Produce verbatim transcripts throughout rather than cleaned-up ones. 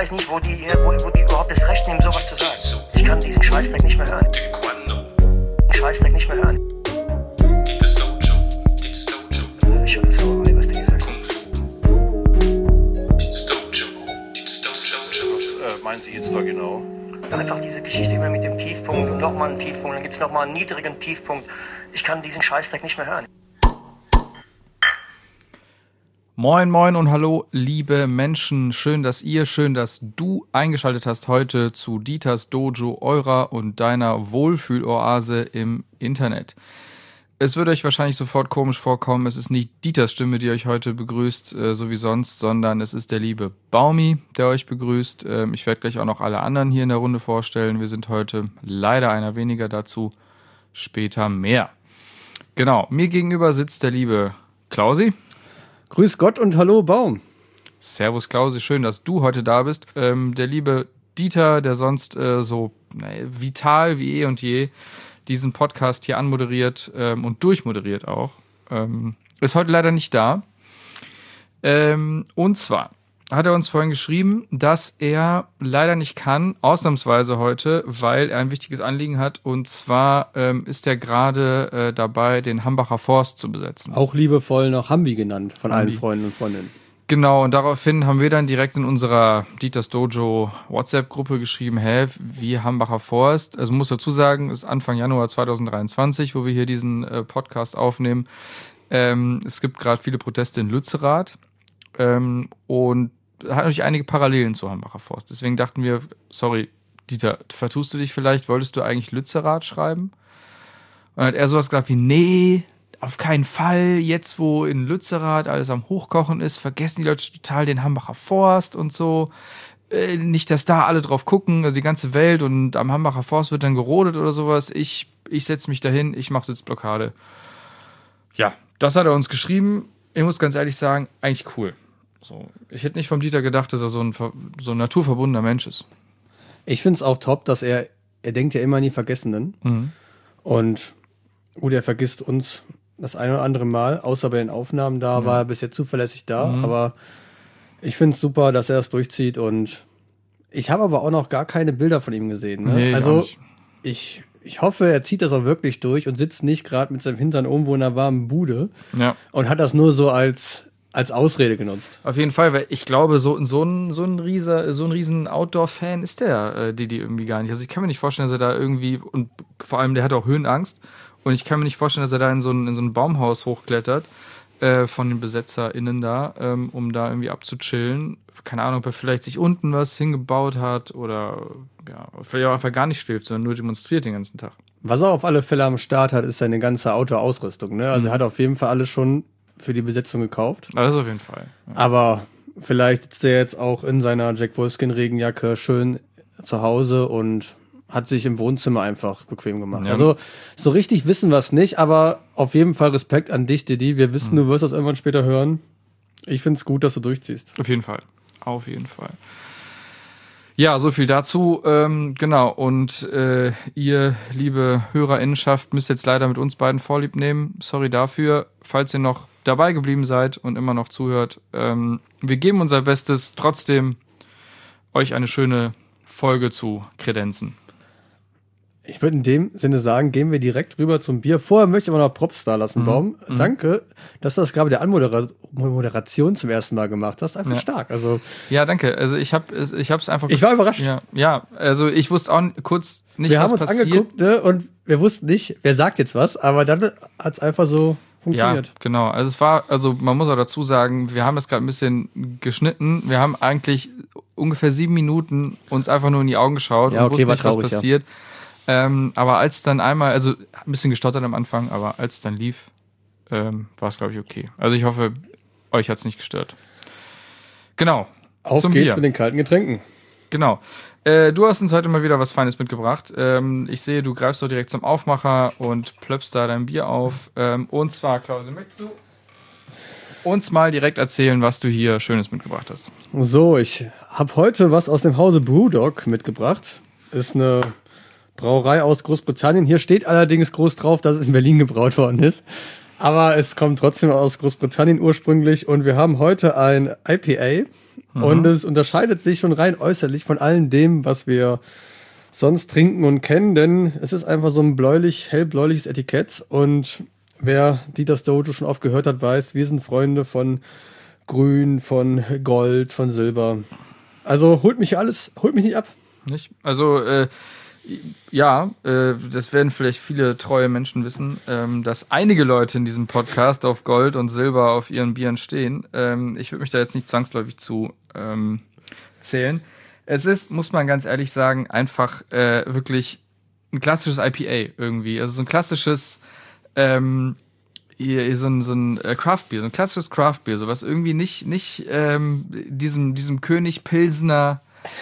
weiß nicht, wo die, wo, wo die überhaupt das Recht nehmen, sowas zu sagen. Ich kann diesen Scheißdreck nicht mehr hören. Scheißdreck nicht mehr hören. Ich höre jetzt noch mal, was der hier sagt. Was äh, meinen Sie jetzt da genau? Einfach diese Geschichte immer mit dem Tiefpunkt und nochmal einen Tiefpunkt, dann gibt es nochmal einen niedrigen Tiefpunkt. Ich kann diesen Scheißdreck nicht mehr hören. Moin, moin und hallo, liebe Menschen. Schön, dass ihr, schön, dass du eingeschaltet hast heute zu Dieters Dojo, eurer und deiner Wohlfühloase im Internet. Es wird euch wahrscheinlich sofort komisch vorkommen, es ist nicht Dieters Stimme, die euch heute begrüßt, äh, so wie sonst, sondern es ist der liebe Baumi, der euch begrüßt. Ähm, ich werde gleich auch noch alle anderen hier in der Runde vorstellen. Wir sind heute leider einer weniger, dazu später mehr. Genau, mir gegenüber sitzt der liebe Klausi. Grüß Gott und hallo Baum. Servus Klausi, schön, dass du heute da bist. Ähm, der liebe Dieter, der sonst äh, so naja, vital wie eh und je diesen Podcast hier anmoderiert ähm, und durchmoderiert auch, ähm, ist heute leider nicht da. Ähm, und zwar hat er uns vorhin geschrieben, dass er leider nicht kann, ausnahmsweise heute, weil er ein wichtiges Anliegen hat. Und zwar ähm, ist er gerade äh, dabei, den Hambacher Forst zu besetzen. Auch liebevoll noch Hambi genannt von Hambi. allen Freunden und Freundinnen. Genau, und daraufhin haben wir dann direkt in unserer Dieters Dojo WhatsApp-Gruppe geschrieben, hä, wie Hambacher Forst? Also muss dazu sagen, es ist Anfang Januar zwanzig dreiundzwanzig, wo wir hier diesen äh, Podcast aufnehmen. Ähm, es gibt gerade viele Proteste in Lützerath ähm, und hat natürlich einige Parallelen zu Hambacher Forst. Deswegen dachten wir, sorry, Dieter, vertust du dich vielleicht? Wolltest du eigentlich Lützerath schreiben? Und dann hat er sowas gesagt wie, nee, auf keinen Fall, jetzt wo in Lützerath alles am Hochkochen ist, vergessen die Leute total den Hambacher Forst und so. Äh, nicht, dass da alle drauf gucken, also die ganze Welt und am Hambacher Forst wird dann gerodet oder sowas. Ich, ich setze mich dahin, ich mache Sitzblockade. Ja, das hat er uns geschrieben. Ich muss ganz ehrlich sagen, eigentlich cool. So, ich hätte nicht vom Dieter gedacht, dass er so ein, so ein naturverbundener Mensch ist. Ich finde es auch top, dass er, er denkt ja immer an die Vergessenen. Mhm. Und gut, er vergisst uns das ein oder andere Mal, außer bei den Aufnahmen, da ja. war er bisher zuverlässig da. Mhm. Aber ich finde es super, dass er es durchzieht. Und ich habe aber auch noch gar keine Bilder von ihm gesehen. Ne? Nee, also ich, ich hoffe, er zieht das auch wirklich durch und sitzt nicht gerade mit seinem Hintern irgendwo in einer warmen Bude ja. und hat das nur so als als Ausrede genutzt. Auf jeden Fall, weil ich glaube, so, so ein, so ein riesen, so ein riesen Outdoor-Fan ist der, äh, Didi, irgendwie gar nicht. Also ich kann mir nicht vorstellen, dass er da irgendwie, und vor allem, der hat auch Höhenangst, und ich kann mir nicht vorstellen, dass er da in so ein, in so ein Baumhaus hochklettert, äh, von den BesetzerInnen da, ähm, um da irgendwie abzuchillen. Keine Ahnung, ob er vielleicht sich unten was hingebaut hat oder ja, vielleicht auch einfach gar nicht schläft, sondern nur demonstriert den ganzen Tag. Was er auf alle Fälle am Start hat, ist seine ganze Outdoor-Ausrüstung. Ne? Also mhm. er hat auf jeden Fall alles schon für die Besetzung gekauft. Das auf jeden Fall. Ja. Aber vielleicht sitzt er jetzt auch in seiner Jack Wolfskin-Regenjacke schön zu Hause und hat sich im Wohnzimmer einfach bequem gemacht. Ja. Also so richtig wissen wir es nicht, aber auf jeden Fall Respekt an dich, Didi. Wir wissen, mhm. du wirst das irgendwann später hören. Ich finde es gut, dass du durchziehst. Auf jeden Fall. Auf jeden Fall. Ja, so viel dazu. Ähm, genau, und äh, ihr, liebe HörerInnenschaft, müsst jetzt leider mit uns beiden Vorlieb nehmen. Sorry dafür, falls ihr noch dabei geblieben seid und immer noch zuhört. Ähm, wir geben unser Bestes, trotzdem euch eine schöne Folge zu kredenzen. Ich würde in dem Sinne sagen, gehen wir direkt rüber zum Bier. Vorher möchte ich aber noch Props da lassen, mhm. Baum. Mhm. Danke, dass du das gerade der Anmoderation zum ersten Mal gemacht hast. Einfach ja. stark. Also ja, danke. Also ich habe ich es einfach... Ich war überrascht. Ja, ja, also ich wusste auch kurz nicht, wir was passiert. Wir haben uns passiert. angeguckt, ne, und wir wussten nicht, wer sagt jetzt was, aber dann hat es einfach so funktioniert. Ja, genau. Also es war, also man muss auch dazu sagen, wir haben das gerade ein bisschen geschnitten. Wir haben eigentlich ungefähr sieben Minuten uns einfach nur in die Augen geschaut ja, und okay, wussten nicht, traurig, was passiert. Ja. Ähm, aber als dann einmal, also ein bisschen gestottert am Anfang, aber als dann lief, ähm, war es, glaube ich, okay. Also ich hoffe, euch hat es nicht gestört. Genau. Auf zum geht's Bier. mit den kalten Getränken. Genau. Äh, du hast uns heute mal wieder was Feines mitgebracht. Ähm, ich sehe, du greifst doch direkt zum Aufmacher und plöppst da dein Bier auf. Ähm, und zwar, Klaus, möchtest du uns mal direkt erzählen, was du hier Schönes mitgebracht hast? So, ich habe heute was aus dem Hause Brewdog mitgebracht. Ist eine Brauerei aus Großbritannien. Hier steht allerdings groß drauf, dass es in Berlin gebraut worden ist. Aber es kommt trotzdem aus Großbritannien ursprünglich. Und wir haben heute ein I P A Mhm. Und es unterscheidet sich schon rein äußerlich von allem dem, was wir sonst trinken und kennen, denn es ist einfach so ein bläulich, hellbläuliches Etikett. Und wer Dieters Dojo schon oft gehört hat, weiß, wir sind Freunde von Grün, von Gold, von Silber. Also holt mich alles, holt mich nicht ab. Nicht? Also, äh, ja, äh, das werden vielleicht viele treue Menschen wissen, ähm, dass einige Leute in diesem Podcast auf Gold und Silber auf ihren Bieren stehen. Ähm, ich würde mich da jetzt nicht zwangsläufig zu ähm, zählen. Es ist, muss man ganz ehrlich sagen, einfach äh, wirklich ein klassisches I P A irgendwie. Also so ein klassisches ähm, hier, so ein, so ein äh, Craft-Bier, so ein klassisches Craft-Bier, so was irgendwie nicht, nicht ähm, diesem, diesem König Pilsner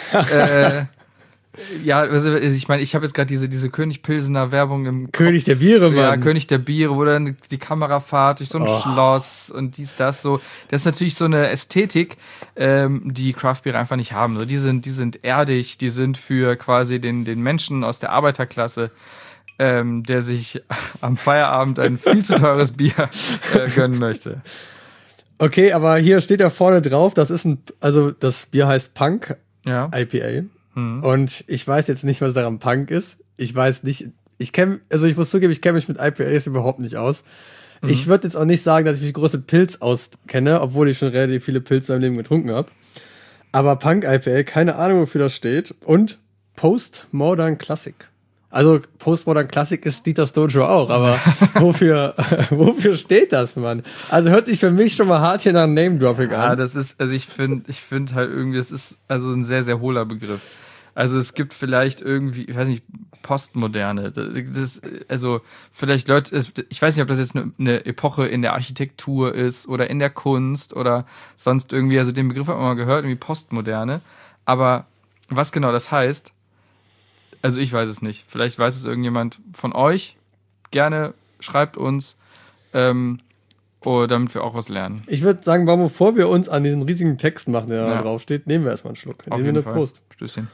äh, ja, also ich meine, ich habe jetzt gerade diese, diese König Pilsener Werbung im König Kopf. der Biere, Mann. Ja, König der Biere, wo dann die Kamera fährt durch so ein Oh. Schloss und dies, das, so. Das ist natürlich so eine Ästhetik, ähm, die Craft-Biere einfach nicht haben. So, die sind, die sind erdig, die sind für quasi den, den Menschen aus der Arbeiterklasse, ähm, der sich am Feierabend ein viel zu teures Bier äh, gönnen möchte. Okay, aber hier steht ja vorne drauf, das ist ein, also das Bier heißt Punk Ja. I P A. Und ich weiß jetzt nicht, was daran Punk ist. Ich weiß nicht, ich kenne, also ich muss zugeben, ich kenne mich mit I P As überhaupt nicht aus. Mhm. Ich würde jetzt auch nicht sagen, dass ich mich groß mit Pilz auskenne, obwohl ich schon relativ viele Pilze in meinem Leben getrunken habe. Aber Punk I P A, keine Ahnung, wofür das steht. Und Postmodern Classic. Also Postmodern Classic ist Dieters Dojo auch, aber wofür, wofür steht das, Mann? Also hört sich für mich schon mal hart hier nach Name-Dropping an. Ja, das ist, also ich finde, ich finde halt irgendwie, es ist also ein sehr, sehr hohler Begriff. Also es gibt vielleicht irgendwie, ich weiß nicht, Postmoderne. Das, also vielleicht Leute, ich weiß nicht, ob das jetzt eine, eine Epoche in der Architektur ist oder in der Kunst oder sonst irgendwie, also den Begriff hat man mal gehört, irgendwie Postmoderne. Aber was genau das heißt, also ich weiß es nicht. Vielleicht weiß es irgendjemand von euch. Gerne schreibt uns, ähm, oh, damit wir auch was lernen. Ich würde sagen, bevor wir uns an diesen riesigen Text machen, der Ja. da drauf steht, nehmen wir erstmal einen Schluck. Auf Nehmen wir jeden eine Fall. Prost. Stößchen.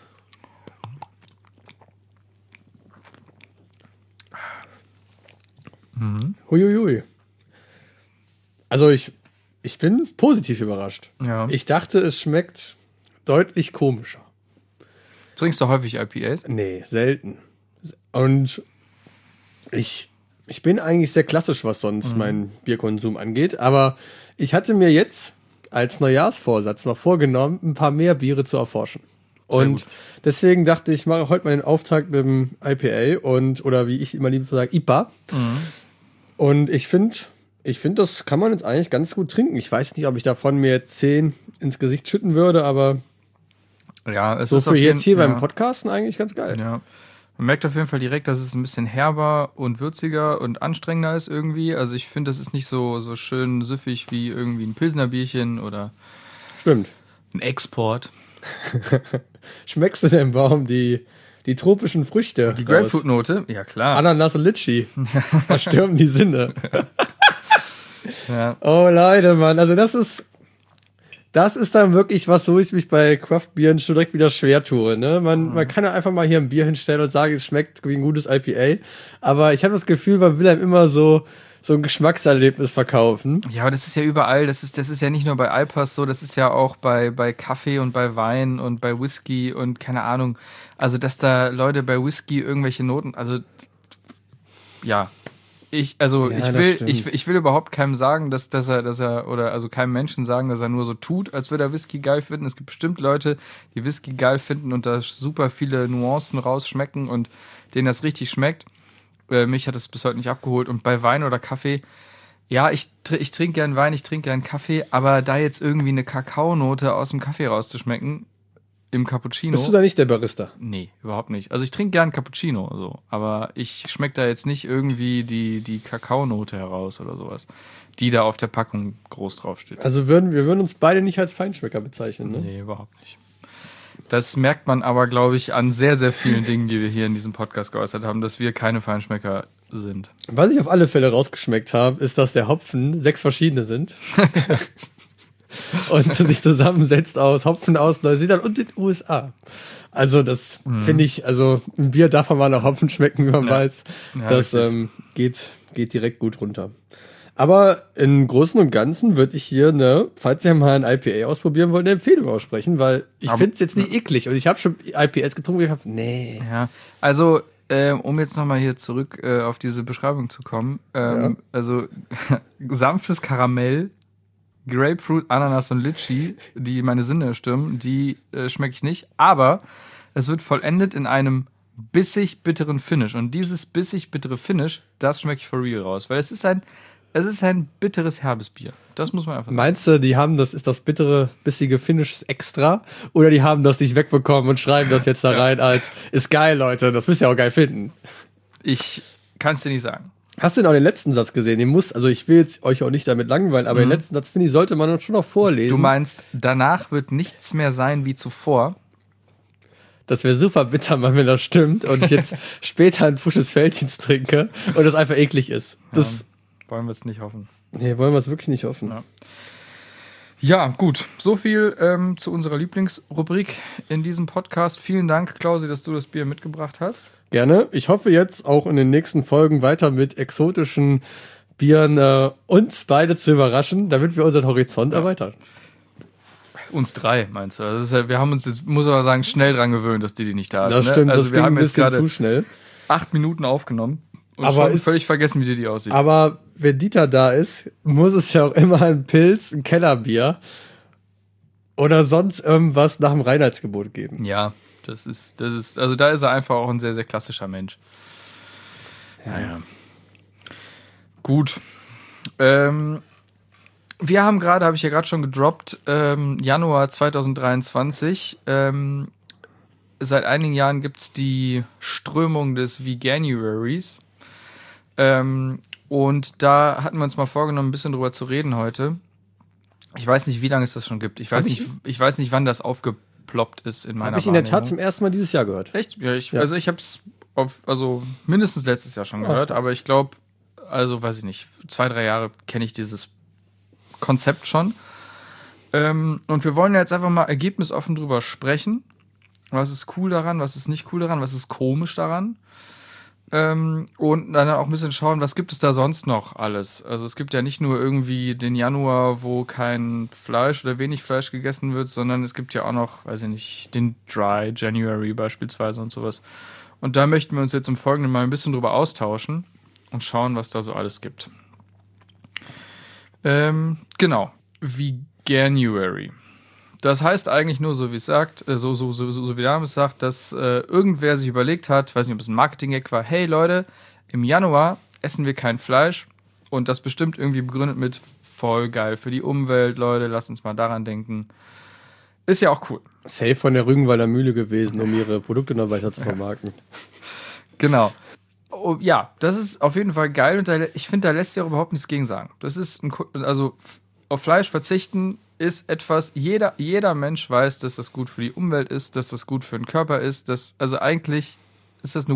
Huiuiui. Also ich, ich bin positiv überrascht. Ja. Ich dachte, es schmeckt deutlich komischer. Trinkst du häufig I P As? Nee, selten. Und ich, ich bin eigentlich sehr klassisch, was sonst mhm. meinen Bierkonsum angeht. Aber ich hatte mir jetzt als Neujahrsvorsatz mal vorgenommen, ein paar mehr Biere zu erforschen. Sehr Und gut. deswegen dachte ich, ich mache heute mal den Auftakt mit dem I P A und, oder wie ich immer lieber sage, I P A. Mhm. Und ich finde, ich finde, das kann man jetzt eigentlich ganz gut trinken. Ich weiß nicht, ob ich davon mir zehn ins Gesicht schütten würde, aber Ja, es so ist für auf jeden, jetzt hier ja, beim Podcasten eigentlich ganz geil. Ja. Man merkt auf jeden Fall direkt, dass es ein bisschen herber und würziger und anstrengender ist irgendwie. Also ich finde, das ist nicht so, so schön süffig wie irgendwie ein Pilsner Bierchen oder Stimmt. ein Export. Schmeckst du denn, Baum, die, die tropischen Früchte? Die raus? Grapefruit-Note? Ja, klar. Ananas und Litschi. Da stürmen die Sinne. Ja. Oh, Leute, Mann. Also das ist, das ist dann wirklich was, wo ich mich bei Craft-Bieren schon direkt wieder schwer tue. Ne? Man, mhm. man kann ja einfach mal hier ein Bier hinstellen und sagen, es schmeckt wie ein gutes I P A. Aber ich habe das Gefühl, man will einem immer so, so ein Geschmackserlebnis verkaufen. Ja, aber das ist ja überall. Das ist, das ist ja nicht nur bei I P As so, das ist ja auch bei, bei Kaffee und bei Wein und bei Whisky und keine Ahnung. Also, dass da Leute bei Whisky irgendwelche Noten, also ja. Ich, also Ja, ich das will, stimmt. ich, ich will überhaupt keinem sagen, dass, dass er, dass er, oder also keinem Menschen sagen, dass er nur so tut, als würde er Whisky geil finden. Es gibt bestimmt Leute, die Whisky geil finden und da super viele Nuancen rausschmecken und denen das richtig schmeckt. Äh, mich hat es bis heute nicht abgeholt. Und bei Wein oder Kaffee, ja, ich, tr- ich trinke gern Wein, ich trinke gern Kaffee, aber da jetzt irgendwie eine Kakaonote aus dem Kaffee rauszuschmecken, im Cappuccino. Bist du da nicht der Barista? Nee, überhaupt nicht. Also ich trinke gern Cappuccino, so, aber ich schmecke da jetzt nicht irgendwie die, die Kakaonote heraus oder sowas, die da auf der Packung groß draufsteht. Also würden wir würden uns beide nicht als Feinschmecker bezeichnen, ne? Nee, überhaupt nicht. Das merkt man aber, glaube ich, an sehr, sehr vielen Dingen, die wir hier in diesem Podcast geäußert haben, dass wir keine Feinschmecker sind. Was ich auf alle Fälle rausgeschmeckt habe, ist, dass der Hopfen sechs verschiedene sind. Und sich zusammensetzt aus Hopfen aus Neuseeland und den U S A. Also das mhm. finde ich, also ein Bier darf man mal nach Hopfen schmecken, wie man Ja. weiß. Ja, das richtig. ähm, geht, geht direkt gut runter. Aber im Großen und Ganzen würde ich hier, ne, falls ihr mal ein I P A ausprobieren wollt, eine Empfehlung aussprechen, weil ich finde es jetzt nicht eklig. Und ich habe schon I P As getrunken, wo ich habe, nee. Ja, also, äh, um jetzt nochmal hier zurück äh, auf diese Beschreibung zu kommen. Ähm, ja. Also, sanftes Karamell, Grapefruit, Ananas und Litchi, die meine Sinne stimmen, die äh, schmecke ich nicht. Aber es wird vollendet in einem bissig bitteren Finish. Und dieses bissig bittere Finish, das schmecke ich for real raus. Weil es ist ein, es ist ein bitteres, herbes Bier. Das muss man einfach sagen. Meinst du, die haben das, ist das bittere, bissige Finish extra? Oder die haben das nicht wegbekommen und schreiben das jetzt da rein als, ist geil, Leute, das müsst ihr auch geil finden. Ich kann es dir nicht sagen. Hast du denn auch den letzten Satz gesehen? Den muss, also ich will jetzt euch auch nicht damit langweilen, aber mhm. den letzten Satz, finde ich, sollte man schon noch vorlesen. Du meinst, danach wird nichts mehr sein wie zuvor? Das wäre super bitter, wenn das stimmt und ich jetzt später ein frisches Feldchens trinke und das einfach eklig ist. Das ja, wollen wir es nicht hoffen. Nee, wollen wir es wirklich nicht hoffen. Ja, ja gut. So viel ähm, zu unserer Lieblingsrubrik in diesem Podcast. Vielen Dank, Klausi, dass du das Bier mitgebracht hast. Gerne. Ich hoffe jetzt auch in den nächsten Folgen weiter mit exotischen Bieren äh, uns beide zu überraschen, damit wir unseren Horizont ja. erweitern. Uns drei, meinst du? Das ist ja, wir haben uns jetzt, muss man sagen, schnell dran gewöhnt, dass Didi nicht da ist. Das stimmt, ne? Also das wir ging haben ein bisschen jetzt zu schnell. Acht Minuten aufgenommen und aber schon ist, völlig vergessen, wie Didi aussieht. Aber wenn Dieter da ist, muss es ja auch immer ein Pilz, ein Kellerbier oder sonst irgendwas nach dem Reinheitsgebot geben. Ja, das ist, das ist, also da ist er einfach auch ein sehr, sehr klassischer Mensch. Ja, ja. Gut. Ähm, Wir haben gerade, habe ich ja gerade schon gedroppt, ähm, Januar zwanzig dreiundzwanzig. Ähm, seit einigen Jahren gibt es die Strömung des Veganuaries. Ähm, und da hatten wir uns mal vorgenommen, ein bisschen drüber zu reden heute. Ich weiß nicht, wie lange es das schon gibt. Ich weiß, ich, nicht, ich weiß nicht, wann das aufgeploppt ist in meiner Habe ich in der Tat zum ersten Mal dieses Jahr gehört. Echt? Ja, ich, ja. Also ich habe es also mindestens letztes Jahr schon gehört. Oh, aber ich glaube, also weiß ich nicht, zwei, drei Jahre kenne ich dieses Konzept schon. Ähm, und wir wollen ja jetzt einfach mal ergebnisoffen drüber sprechen. Was ist cool daran, was ist nicht cool daran, was ist komisch daran? Ähm, und dann auch ein bisschen schauen, was gibt es da sonst noch alles? Also es gibt ja nicht nur irgendwie den Januar, wo kein Fleisch oder wenig Fleisch gegessen wird, sondern es gibt ja auch noch, weiß ich nicht, den Dry January beispielsweise und sowas. Und da möchten wir uns jetzt im Folgenden mal ein bisschen drüber austauschen und schauen, was da so alles gibt. Ähm, genau. Veganuary. Das heißt eigentlich nur, so wie es sagt, äh, so, so, so, so, so wie der Name es sagt, dass äh, irgendwer sich überlegt hat, weiß nicht, ob es ein Marketing-Gag war, hey Leute, im Januar essen wir kein Fleisch und das bestimmt irgendwie begründet mit voll geil für die Umwelt, Leute, lasst uns mal daran denken. Ist ja auch cool. Safe von der Rügenwalder Mühle gewesen, um ihre Produkte noch weiter zu vermarkten. Genau. Oh, ja, das ist auf jeden Fall geil und da, ich finde, da lässt sich auch überhaupt nichts gegen sagen. Das ist ein, also auf Fleisch verzichten ist etwas, jeder, jeder Mensch weiß, dass das gut für die Umwelt ist, dass das gut für den Körper ist. Dass, also eigentlich ist das eine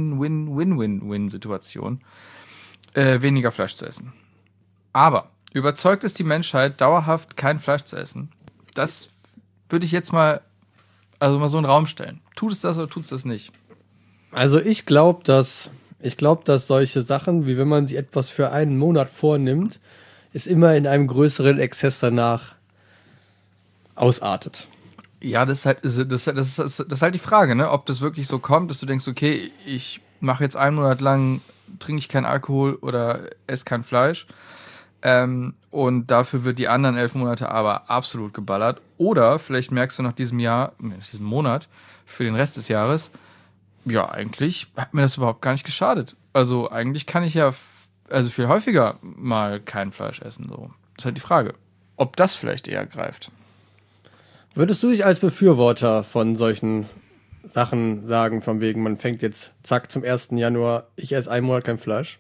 Win-Win-Win-Win-Win-Situation, äh, weniger Fleisch zu essen. Aber überzeugt es die Menschheit, dauerhaft kein Fleisch zu essen? Das würde ich jetzt mal, also mal so in den Raum stellen. Tut es das oder tut es das nicht? Also ich glaube, dass, ich glaube, dass solche Sachen, wie wenn man sich etwas für einen Monat vornimmt, ist immer in einem größeren Exzess danach ausartet. Ja, das ist halt, das, das, das, das ist halt die Frage, ne? Ob das wirklich so kommt, dass du denkst, okay, ich mache jetzt einen Monat lang, trinke ich keinen Alkohol oder esse kein Fleisch. Ähm, und dafür wird die anderen elf Monate aber absolut geballert. Oder vielleicht merkst du nach diesem Jahr, diesem Monat, für den Rest des Jahres, ja, eigentlich hat mir das überhaupt gar nicht geschadet. Also eigentlich kann ich ja f- also viel häufiger mal kein Fleisch essen. So. Das ist halt die Frage, ob das vielleicht eher greift. Würdest du dich als Befürworter von solchen Sachen sagen, von wegen, man fängt jetzt, zack, zum ersten Januar, ich esse einen Monat kein Fleisch?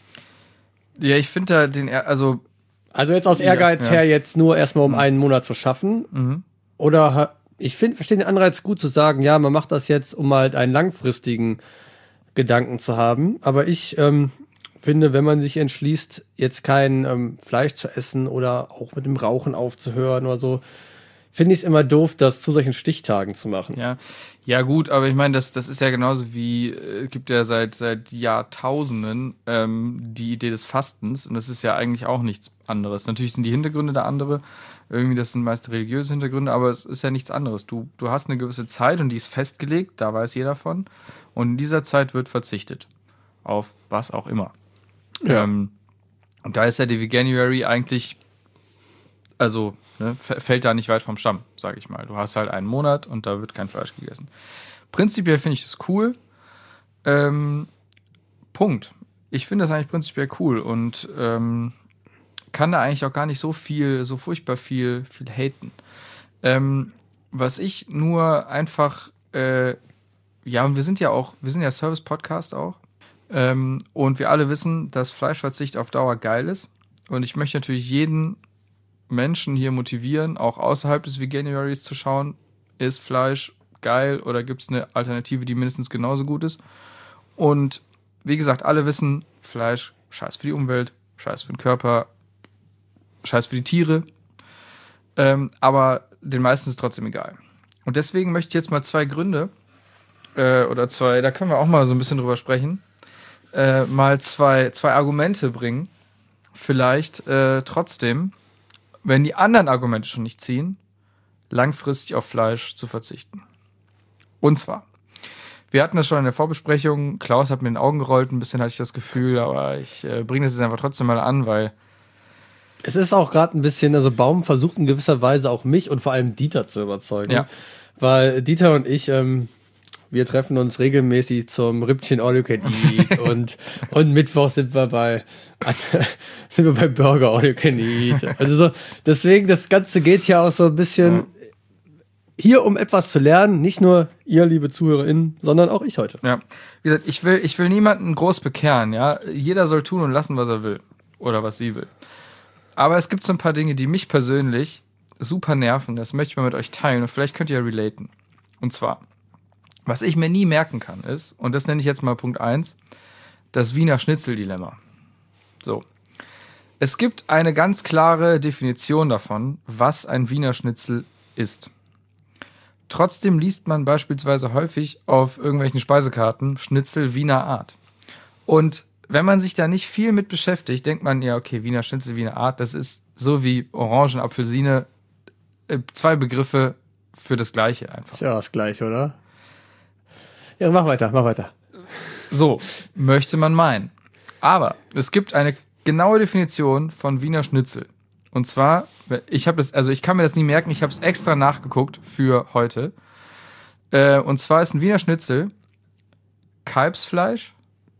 Ja, ich finde da den, also... Also jetzt aus Ehrgeiz ja, ja. her, jetzt nur erstmal um mhm. einen Monat zu schaffen? Mhm. Oder, ich finde, verstehe den Anreiz gut zu sagen, ja, man macht das jetzt, um halt einen langfristigen Gedanken zu haben. Aber ich ähm, finde, wenn man sich entschließt, jetzt kein ähm, Fleisch zu essen oder auch mit dem Rauchen aufzuhören oder so, finde ich es immer doof, das zu solchen Stichtagen zu machen. Ja, ja gut, aber ich meine, das, das ist ja genauso wie, äh, gibt ja seit, seit Jahrtausenden ähm, die Idee des Fastens und das ist ja eigentlich auch nichts anderes. Natürlich sind die Hintergründe da andere, irgendwie das sind meist religiöse Hintergründe, aber es ist ja nichts anderes. Du, du hast eine gewisse Zeit und die ist festgelegt, da weiß jeder von und in dieser Zeit wird verzichtet auf was auch immer. Ja. Ähm, und da ist ja die Veganuary eigentlich, also ne, fällt da nicht weit vom Stamm, sage ich mal. Du hast halt einen Monat und da wird kein Fleisch gegessen. Prinzipiell finde ich das cool. Ähm, Punkt. Ich finde das eigentlich prinzipiell cool und ähm, kann da eigentlich auch gar nicht so viel, so furchtbar viel, viel haten. Ähm, was ich nur einfach, äh, ja, und wir sind ja auch, wir sind ja Service-Podcast auch. Ähm, und wir alle wissen, dass Fleischverzicht auf Dauer geil ist. Und ich möchte natürlich jeden Menschen hier motivieren, auch außerhalb des Veganuaries zu schauen, ist Fleisch geil oder gibt es eine Alternative, die mindestens genauso gut ist. Und wie gesagt, alle wissen, Fleisch, scheiß für die Umwelt, scheiß für den Körper, scheiß für die Tiere. Ähm, aber den meisten ist es trotzdem egal. Und deswegen möchte ich jetzt mal zwei Gründe, äh, oder zwei, da können wir auch mal so ein bisschen drüber sprechen, äh, mal zwei, zwei Argumente bringen, vielleicht äh, trotzdem, wenn die anderen Argumente schon nicht ziehen, langfristig auf Fleisch zu verzichten. Und zwar, wir hatten das schon in der Vorbesprechung, Klaus hat mir in den Augen gerollt, ein bisschen hatte ich das Gefühl, aber ich äh, bringe das jetzt einfach trotzdem mal an, weil es ist auch gerade ein bisschen, also Baum versucht in gewisser Weise auch mich und vor allem Dieter zu überzeugen. Ja. Weil Dieter und ich, ähm, wir treffen uns regelmäßig zum Rippchen All You Can Eat und, und Mittwoch sind wir bei sind wir bei Burger All You Can Eat. Also so, deswegen, das Ganze geht ja auch so ein bisschen ja. hier, um etwas zu lernen. Nicht nur ihr, liebe ZuhörerInnen, sondern auch ich heute. Ja, wie gesagt, ich will, ich will niemanden groß bekehren, ja. Jeder soll tun und lassen, was er will. Oder was sie will. Aber es gibt so ein paar Dinge, die mich persönlich super nerven. Das möchte ich mal mit euch teilen und vielleicht könnt ihr ja relaten. Und zwar, was ich mir nie merken kann, ist, und das nenne ich jetzt mal Punkt eins, das Wiener Schnitzel-Dilemma. So. Es gibt eine ganz klare Definition davon, was ein Wiener Schnitzel ist. Trotzdem liest man beispielsweise häufig auf irgendwelchen Speisekarten Schnitzel Wiener Art. Und wenn man sich da nicht viel mit beschäftigt, denkt man, ja, okay, Wiener Schnitzel, Wiener Art, das ist so wie Orangen, Apfelsine, äh, zwei Begriffe für das Gleiche einfach. Ist ja das Gleiche, oder? Ja, mach weiter, mach weiter. So, möchte man meinen. Aber es gibt eine genaue Definition von Wiener Schnitzel. Und zwar, ich habe das, also ich kann mir das nie merken, ich habe es extra nachgeguckt für heute. Äh, und zwar ist ein Wiener Schnitzel Kalbsfleisch,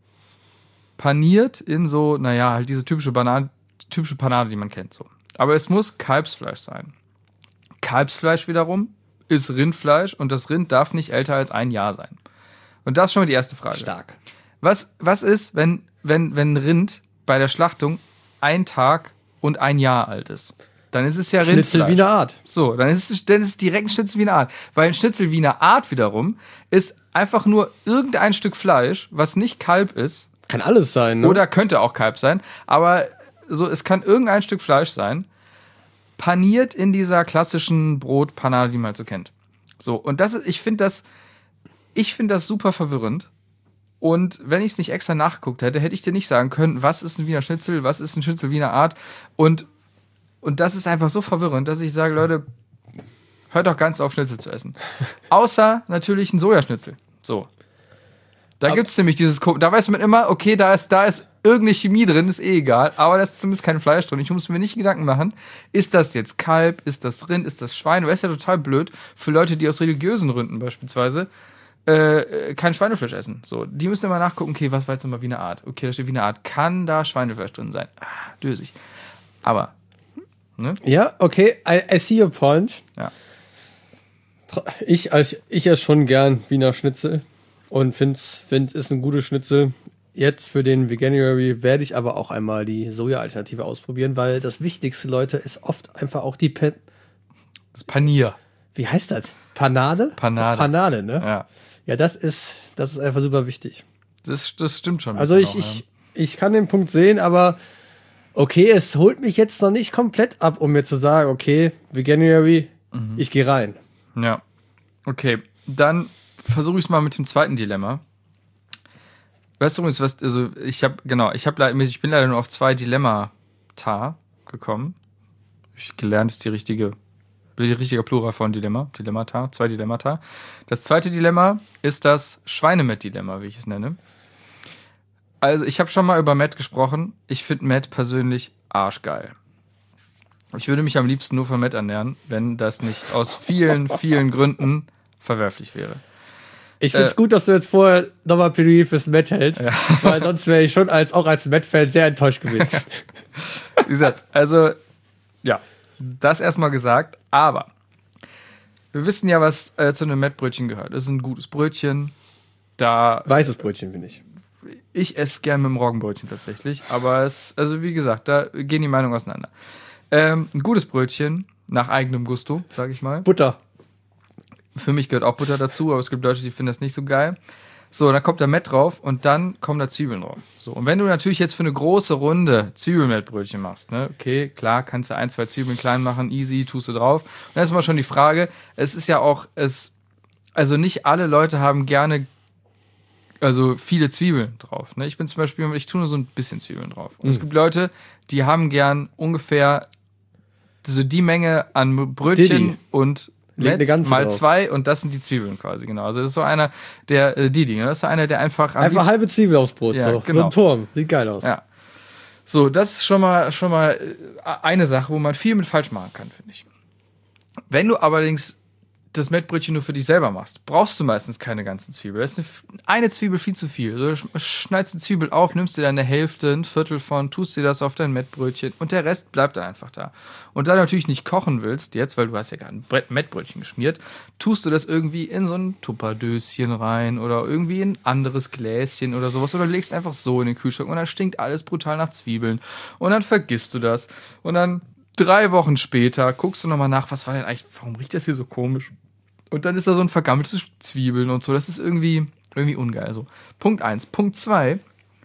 paniert in so, naja, halt diese typische Banane, typische Panade, die man kennt. So. Aber es muss Kalbsfleisch sein. Kalbsfleisch wiederum ist Rindfleisch und das Rind darf nicht älter als ein Jahr sein. Und das ist schon mal die erste Frage. Stark. Was, was ist, wenn, wenn, wenn ein Rind bei der Schlachtung ein Tag und ein Jahr alt ist? Dann ist es ja Rindfleisch. Schnitzel Wiener Art. So, dann ist es, dann ist es direkt ein Schnitzel Wiener Art. Weil ein Schnitzel Wiener Art wiederum ist einfach nur irgendein Stück Fleisch, was nicht Kalb ist. Kann alles sein, ne? Oder könnte auch Kalb sein. Aber so, es kann irgendein Stück Fleisch sein, paniert in dieser klassischen Brotpanade, die man halt so kennt. So, und das ist, ich finde das, ich finde das super verwirrend. Und wenn ich es nicht extra nachgeguckt hätte, hätte ich dir nicht sagen können, was ist ein Wiener Schnitzel, was ist ein Schnitzel Wiener Art. Und, und das ist einfach so verwirrend, dass ich sage, Leute, hört doch ganz auf, Schnitzel zu essen. Außer natürlich ein Sojaschnitzel. So. Da gibt es nämlich dieses, da weiß man immer, okay, da ist, da ist irgendeine Chemie drin, ist eh egal, aber da ist zumindest kein Fleisch drin. Ich muss mir nicht Gedanken machen, ist das jetzt Kalb, ist das Rind, ist das Schwein? Das ist ja total blöd für Leute, die aus religiösen Gründen beispielsweise äh, kein Schweinefleisch essen. So, die müssen immer nachgucken, okay, was war jetzt nochmal Wiener Art? Okay, da steht Wiener Art. Kann da Schweinefleisch drin sein? Ah, dösig. Aber, ne? Ja, okay, I, I see your point. Ja. Ich, ich esse schon gern Wiener Schnitzel. Und finde, find, ist ein gutes Schnitzel. Jetzt für den Veganuary werde ich aber auch einmal die Soja-Alternative ausprobieren, weil das Wichtigste, Leute, ist oft einfach auch die Pe- das Panier. Wie heißt das? Panade? Panade. Panade, ne? Ja. Ja, das ist, das ist einfach super wichtig. Das, das stimmt schon. Also ich, auch, ich, ja. ich kann den Punkt sehen, aber okay, es holt mich jetzt noch nicht komplett ab, um mir zu sagen, okay, Veganuary, Mhm. Ich gehe rein. Ja. Okay, dann versuche ich es mal mit dem zweiten Dilemma. Weißt du übrigens, was, also ich habe, genau, ich habe leider, ich bin leider nur auf zwei Dilemmata gekommen. Ich gelernt, ist die richtige, die richtige Plural von Dilemma, Dilemmata, zwei Dilemmata. Das zweite Dilemma ist das Schweinemet-Dilemma, wie ich es nenne. Also ich habe schon mal über Matt gesprochen. Ich finde Matt persönlich arschgeil. Ich würde mich am liebsten nur von Matt ernähren, wenn das nicht aus vielen, vielen Gründen verwerflich wäre. Ich finde es äh, gut, dass du jetzt vorher nochmal Plädoyer fürs Matt hältst, ja. Weil sonst wäre ich schon als auch als Matt-Fan sehr enttäuscht gewesen. Wie gesagt, also, ja, das erstmal gesagt, aber wir wissen ja, was äh, zu einem Matt-Brötchen gehört. Es ist ein gutes Brötchen, da... Weißes Brötchen, finde ich. Ich esse gern mit dem Roggenbrötchen tatsächlich, aber es, also wie gesagt, da gehen die Meinungen auseinander. Ähm, ein gutes Brötchen, nach eigenem Gusto, sag ich mal. Butter. Für mich gehört auch Butter dazu, aber es gibt Leute, die finden das nicht so geil. So, dann kommt da Mett drauf und dann kommen da Zwiebeln drauf. So, und wenn du natürlich jetzt für eine große Runde Zwiebelmettbrötchen machst, ne, okay, klar, kannst du ein, zwei Zwiebeln klein machen, easy, tust du drauf. Und dann ist immer schon die Frage, es ist ja auch, es, also nicht alle Leute haben gerne, also viele Zwiebeln drauf. Ne? Ich bin zum Beispiel, ich tue nur so ein bisschen Zwiebeln drauf. Und mhm. es gibt Leute, die haben gern ungefähr so die Menge an Brötchen Didi. und Mett mal drauf. Zwei und das sind die Zwiebeln quasi, genau. Also das ist so einer, der, äh, Didi, ne? Das ist einer, der einfach... Einfach halbe Zwiebel aufs Brot, ja, so. Genau. So ein Turm, sieht geil aus. Ja. So, das ist schon mal, schon mal eine Sache, wo man viel mit falsch machen kann, finde ich. Wenn du allerdings das Mettbrötchen nur für dich selber machst, brauchst du meistens keine ganzen Zwiebeln. Das ist eine, eine Zwiebel viel zu viel. Du schneidest die Zwiebel auf, nimmst dir dann eine Hälfte, ein Viertel von, tust dir das auf dein Mettbrötchen und der Rest bleibt dann einfach da. Und da du natürlich nicht kochen willst, jetzt, weil du hast ja gerade ein Mettbrötchen geschmiert, tust du das irgendwie in so ein Tupperdöschen rein oder irgendwie in ein anderes Gläschen oder sowas oder legst einfach so in den Kühlschrank und dann stinkt alles brutal nach Zwiebeln und dann vergisst du das und dann drei Wochen später guckst du nochmal nach, was war denn eigentlich, warum riecht das hier so komisch? Und dann ist da so ein vergammeltes Zwiebeln und so. Das ist irgendwie, irgendwie ungeil. Also, Punkt eins. Punkt zwei.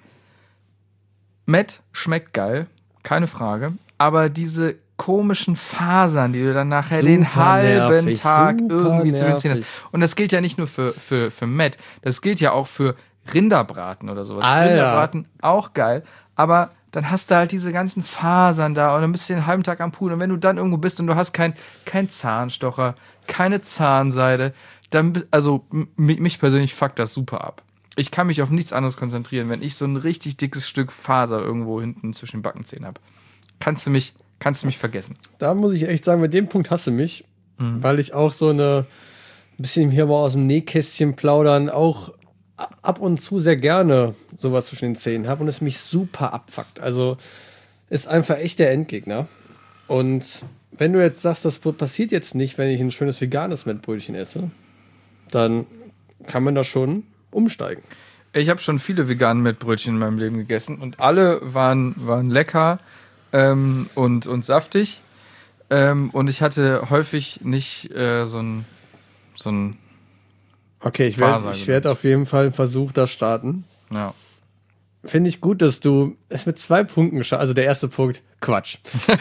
Mett schmeckt geil, keine Frage. Aber diese komischen Fasern, die du dann nachher super den halben nervig, Tag irgendwie zu den Zähnen hast. Und das gilt ja nicht nur für, für, für Mett. Das gilt ja auch für Rinderbraten oder sowas. Alter. Rinderbraten auch geil. Aber dann hast du halt diese ganzen Fasern da und dann bist du den halben Tag am Pool. Und wenn du dann irgendwo bist und du hast kein, kein Zahnstocher, keine Zahnseide, dann, also m- mich persönlich fuckt das super ab. Ich kann mich auf nichts anderes konzentrieren, wenn ich so ein richtig dickes Stück Faser irgendwo hinten zwischen den Backenzähnen habe. Kannst du mich, kannst du mich vergessen. Da muss ich echt sagen, bei dem Punkt hasse mich, mhm. weil ich auch so eine, ein bisschen hier mal aus dem Nähkästchen plaudern, auch ab und zu sehr gerne sowas zwischen den Zähnen habe und es mich super abfuckt. Also ist einfach echt der Endgegner. Und wenn du jetzt sagst, das passiert jetzt nicht, wenn ich ein schönes veganes Mettbrötchen esse, dann kann man da schon umsteigen. Ich habe schon viele vegane Mettbrötchen in meinem Leben gegessen und alle waren, waren lecker ähm, und, und saftig. Ähm, und ich hatte häufig nicht äh, so ein so ein Okay, ich werde ich werd auf jeden Fall einen Versuch da starten. Ja. Finde ich gut, dass du es mit zwei Punkten geschaut hast. Also der erste Punkt, Quatsch.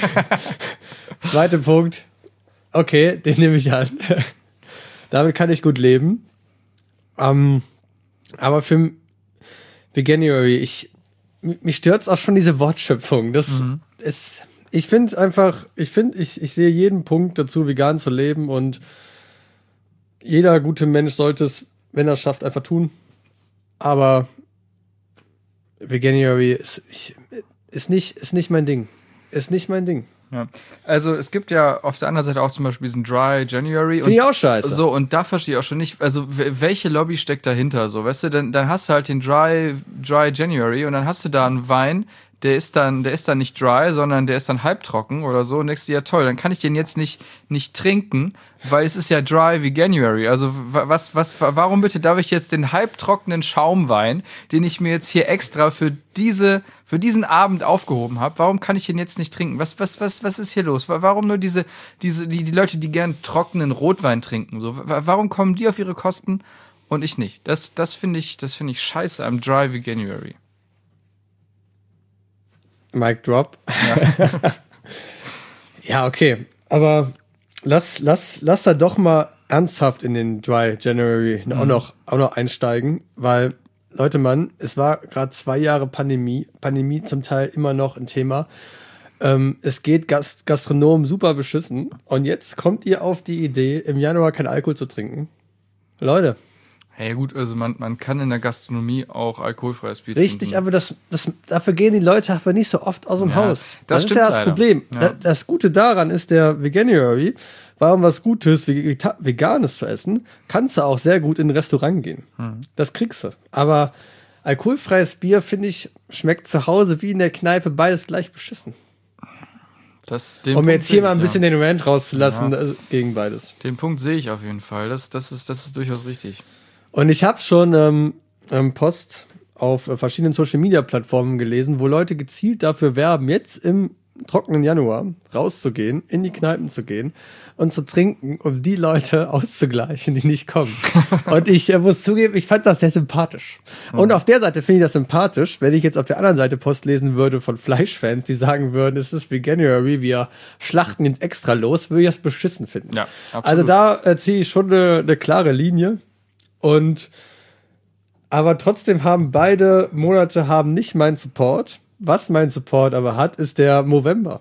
Zweiter Punkt, okay, den nehme ich an. Damit kann ich gut leben. Um, aber für Veganuary, ich mich stört's auch schon diese Wortschöpfung. Das mhm. ist, ich finde einfach, ich finde, ich, ich sehe jeden Punkt dazu, vegan zu leben und jeder gute Mensch sollte es, wenn er es schafft, einfach tun. Aber Veganuary ist, ich, ist, nicht, ist nicht mein Ding. Ist nicht mein Ding. Ja. Also es gibt ja auf der anderen Seite auch zum Beispiel diesen Dry January. Finde ich auch scheiße. So, und da verstehe ich auch schon nicht, also welche Lobby steckt dahinter? So, weißt du, dann, dann hast du halt den Dry, Dry January und dann hast du da einen Wein, der ist dann, der ist dann nicht dry, sondern der ist dann halbtrocken oder so. Und denkst du, ja toll, dann kann ich den jetzt nicht, nicht trinken, weil es ist ja dry wie January. Also was, was, warum bitte darf ich jetzt den halbtrockenen Schaumwein, den ich mir jetzt hier extra für diese, für diesen Abend aufgehoben habe, warum kann ich den jetzt nicht trinken? Was, was, was, was ist hier los? Warum nur diese, diese, die, die Leute, die gern trockenen Rotwein trinken? So, warum kommen die auf ihre Kosten und ich nicht? Das, das finde ich, das finde ich scheiße am dry wie January. Mic drop. Ja. Ja, okay. Aber lass, lass, lass da doch mal ernsthaft in den Dry January mhm. auch, noch, auch noch einsteigen, weil, Leute, Mann, es war gerade zwei Jahre Pandemie, Pandemie zum Teil immer noch ein Thema. Ähm, es geht Gast- Gastronomen super beschissen und jetzt kommt ihr auf die Idee, im Januar kein Alkohol zu trinken. Leute. Hey, gut, also man, man kann in der Gastronomie auch alkoholfreies Bier Richtig, trinken. aber das, das, dafür gehen die Leute einfach nicht so oft aus dem Ja, Haus. das Das, ist stimmt ja das leider. Problem. Ja. Das, das Gute daran ist, der Veganuary, warum was Gutes, Vegeta- Veganes zu essen, kannst du auch sehr gut in ein Restaurant gehen. Hm. Das kriegst du. Aber alkoholfreies Bier, finde ich, schmeckt zu Hause wie in der Kneipe beides gleich beschissen. Das, den Um Punkt jetzt hier sehe mal ein ich, bisschen ja. den Rant rauszulassen Ja. also gegen beides. Den Punkt sehe ich auf jeden Fall. Das, das, ist, das ist durchaus richtig. Und ich habe schon ähm, ähm, Post auf äh, verschiedenen Social-Media-Plattformen gelesen, wo Leute gezielt dafür werben, jetzt im trockenen Januar rauszugehen, in die Kneipen zu gehen und zu trinken, um die Leute auszugleichen, die nicht kommen. Und ich äh, muss zugeben, ich fand das sehr sympathisch. Und auf der Seite finde ich das sympathisch, wenn ich jetzt auf der anderen Seite Post lesen würde von Fleischfans, die sagen würden, es ist Veganuary, wir schlachten jetzt extra los, würde ich das beschissen finden. Ja, absolut. Also da äh, ziehe ich schon eine, eine klare Linie. Und aber trotzdem haben beide Monate haben nicht meinen Support. Was mein Support aber hat, ist der Movember.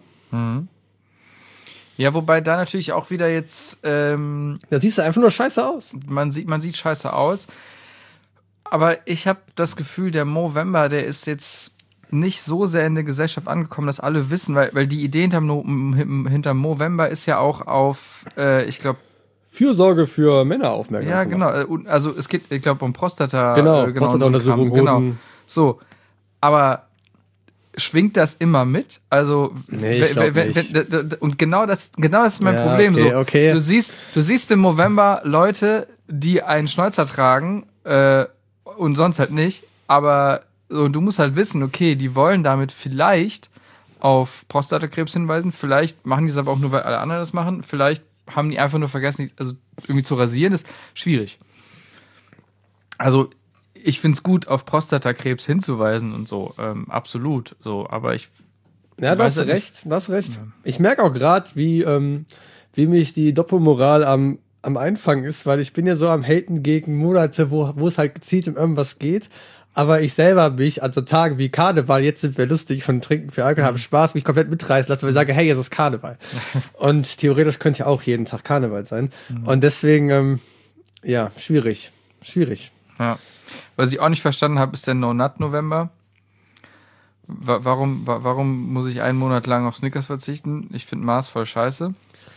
Ja, wobei da natürlich auch wieder jetzt ähm, Da siehst du einfach nur scheiße aus. man sieht, man sieht scheiße aus. Aber ich habe das Gefühl, der Movember, der ist jetzt nicht so sehr in der Gesellschaft angekommen, dass alle wissen, weil, weil die Idee hinterm, no, hinterm Movember ist ja auch auf, äh, ich glaube, Fürsorge für Männer aufmerksam ja, zu genau. machen. äh, und- Also es geht, ich glaube, um Prostata. Genau, äh, Prostata-Untersuchung, so ein Kram. Genau. Hoden. So, aber schwingt das immer mit? Also Nee, ich wenn- glaub wenn- nicht. wenn- d- d- und genau das, genau das ist mein Ja, Problem. okay, so, okay. Du siehst, du siehst im November Leute, die einen Schnäuzer tragen äh, und sonst halt nicht. Aber so, du musst halt wissen, okay, die wollen damit vielleicht auf Prostatakrebs hinweisen. Vielleicht machen die es aber auch nur, weil alle anderen das machen. Vielleicht haben die einfach nur vergessen, die- also irgendwie zu rasieren, ist schwierig. Also ich finde es gut, auf Prostatakrebs hinzuweisen und so, ähm, absolut. So, aber ich Ja, du weiß hast ja nicht. recht, du hast recht. Ich merke auch gerade, wie, ähm, wie mich die Doppelmoral am, am Einfangen ist, weil ich bin ja so am Haten gegen Monate, wo, wo es halt gezielt um irgendwas geht. Aber ich selber mich an so Tagen wie Karneval, jetzt sind wir lustig von Trinken für Alkohol, habe Spaß, mich komplett mitreißen lassen, weil ich sage, hey, es ist Karneval. Und theoretisch könnte ja auch jeden Tag Karneval sein. Und deswegen, ähm, ja, schwierig. Schwierig. Ja. Was ich auch nicht verstanden habe, ist der No-Nut-November. Wa- Warum, wa- warum muss ich einen Monat lang auf Snickers verzichten? Ich finde Mars voll scheiße.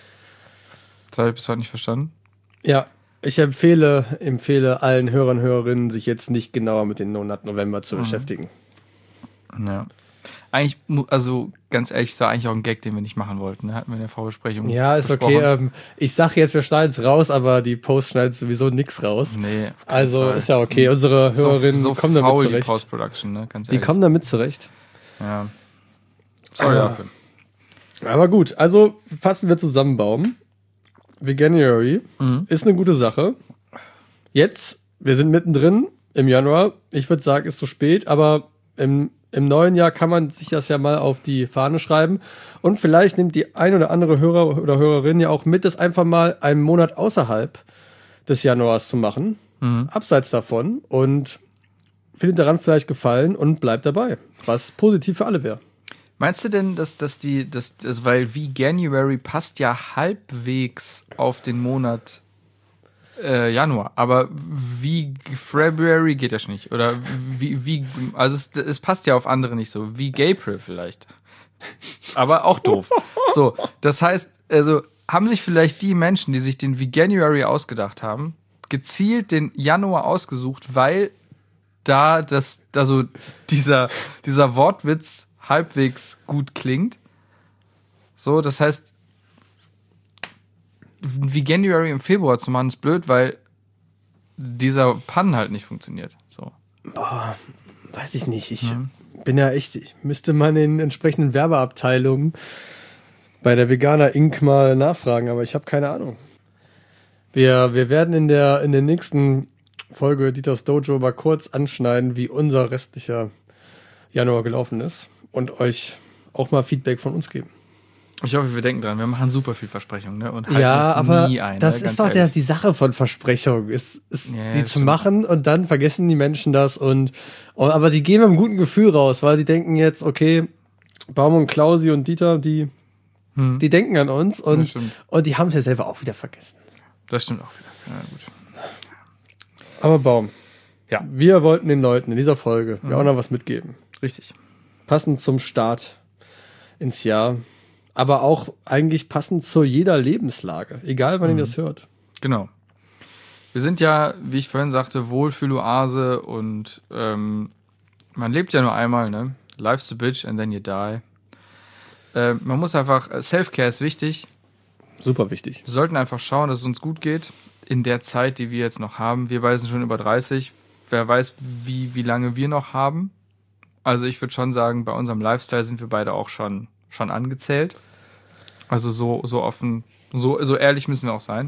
Das habe ich bis heute nicht verstanden. Ja, ich empfehle, empfehle allen Hörern und Hörerinnen, sich jetzt nicht genauer mit den No-Nut-November zu beschäftigen. Ja. Eigentlich, mu- also ganz ehrlich, das war eigentlich auch ein Gag, den wir nicht machen wollten. Ne? Hatten wir in der Vorbesprechung. Ja, ist besprochen. okay. Ähm, ich sage jetzt, wir schneiden es raus, aber die Post schneidet sowieso nix raus. Nee, auf keinen Also Fall. ist ja okay. Unsere So- Hörerinnen so kommen damit faul, die zurecht. Post-Production, ne? Ganz Die ehrlich. kommen damit zurecht. Ja. Sorry Ah. dafür. Aber gut, also fassen wir zusammen, Baum. Veganuary Mhm. ist eine gute Sache. Jetzt, wir sind mittendrin im Januar. Ich würde sagen, ist zu spät, aber im, im neuen Jahr kann man sich das ja mal auf die Fahne schreiben. Und vielleicht nimmt die ein oder andere Hörer oder Hörerin ja auch mit, das einfach mal einen Monat außerhalb des Januars zu machen. Mhm. Abseits davon. Und findet daran vielleicht Gefallen und bleibt dabei. Was positiv für alle wäre. Meinst du denn, dass, dass die, dass, das, weil Veganuary passt ja halbwegs auf den Monat äh, Januar, aber wie February geht ja schon nicht. Oder wie, wie also es, es passt ja auf andere nicht so. Wie Gabriel vielleicht. Aber auch doof. So, das heißt, also haben sich vielleicht die Menschen, die sich den Veganuary ausgedacht haben, gezielt den Januar ausgesucht, weil da das, also dieser, dieser Wortwitz halbwegs gut klingt. So, das heißt, Veganuary im Februar zu machen ist blöd, weil dieser Pun halt nicht funktioniert. So. Weiß ich nicht. Ich bin ja echt, ich müsste mal in den entsprechenden Werbeabteilungen bei der Veganer Incorporated mal nachfragen, aber ich habe keine Ahnung. Wir, wir werden in der, in der nächsten Folge Dieters Dojo mal kurz anschneiden, wie unser restlicher Januar gelaufen ist und euch auch mal Feedback von uns geben. Ich hoffe, wir denken dran. Wir machen super viel Versprechungen, ne? Und halten Ja, es aber nie ein. das ne? ist Ganz doch der, ehrlich. die Sache von Versprechungen, ist, ist Ja, die das zu stimmt. machen und dann vergessen die Menschen das und, und aber die gehen mit einem guten Gefühl raus, weil sie denken jetzt, okay, Baum und Klausi und Dieter, die, Hm. die denken an uns Das und, stimmt. und die haben es ja selber auch wieder vergessen. Das stimmt auch wieder. Ja, gut. Aber Baum, Ja, wir wollten den Leuten in dieser Folge ja auch noch was mitgeben. richtig. Passend zum Start ins Jahr, aber auch eigentlich passend zu jeder Lebenslage, egal wann ihr das hört. Genau. Wir sind ja, wie ich vorhin sagte, Wohlfühloase und ähm, man lebt ja nur einmal, ne? Life's a bitch and then you die. Äh, man muss einfach, Self-Care ist wichtig. Super wichtig. Wir sollten einfach schauen, dass es uns gut geht in der Zeit, die wir jetzt noch haben. Wir beide sind schon über dreißig. Wer weiß, wie, wie lange wir noch haben. Also ich würde schon sagen, bei unserem Lifestyle sind wir beide auch schon, schon angezählt. Also so, so offen, so, so ehrlich müssen wir auch sein.